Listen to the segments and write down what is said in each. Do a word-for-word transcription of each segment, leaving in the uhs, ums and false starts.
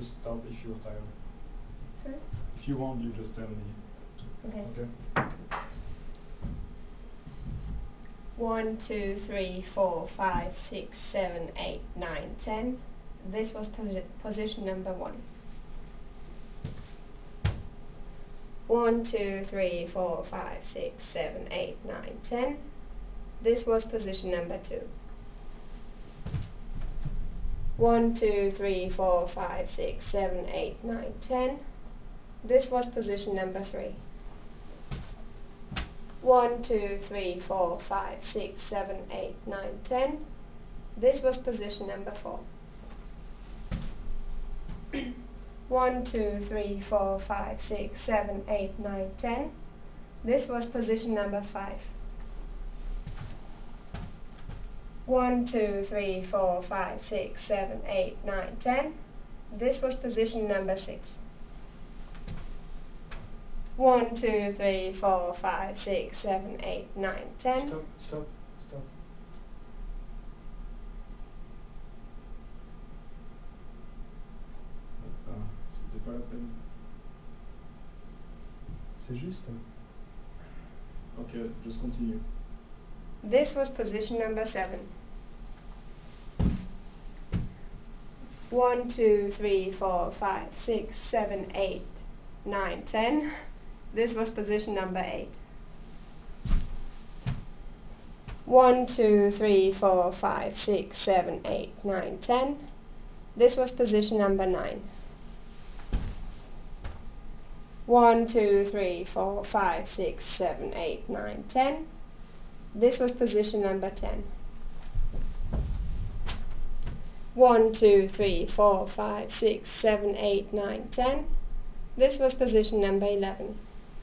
just stop if you're tired. Sorry? If you want, you just tell me. Okay. Okay. One, two, three, four, five, six, seven, eight, nine, ten. This was posi position number one. One, two, three, four, five, six, seven, eight, nine, ten. This was position number two. One, two, three, four, five, six, seven, eight, nine, ten. This was position number three. One, two, three, four, five, six, seven, eight, nine, ten. This was position number four. One, two, three, four, five, six, seven, eight, nine, ten. This was position number five. One, two, three, four, five, six, seven, eight, nine, ten. This was position number six. One, two, three, four, five, six, seven, eight, nine, ten. Stop, stop, stop. Ah, c'était pas la peine. C'est juste. Ok, just continue. This was position number seven. One, two, three, four, five, six, seven, eight, nine, ten. This was position number eight. One, two, three, four, five, six, seven, eight, nine, ten. This was position number nine. One, two, three, four, five, six, seven, eight, nine, ten. This was position number ten. One, two, three, four, five, six, seven, eight, nine, ten. This was position number eleven.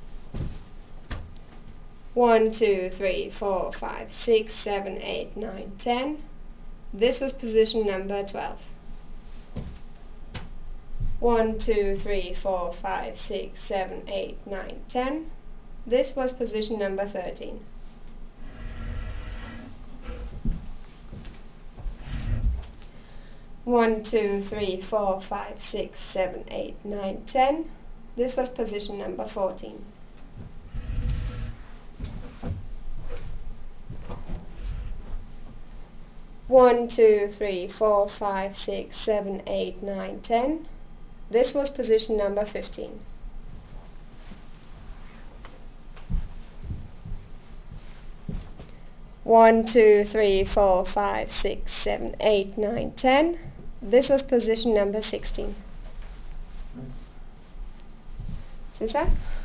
One, two, three, four, five, six, seven, eight, nine, ten. This was position number twelve. One, two, three, four, five, six, seven, eight, nine, ten. This was position number thirteen. One, two, three, four, five, six, seven, eight, nine, ten. This was position number fourteen. One, two, three, four, five, six, seven, eight, nine, ten. This was position number fifteen. One, two, three, four, five, six, seven, eight, nine, ten. This was position number sixteen. Nice. C'est ça?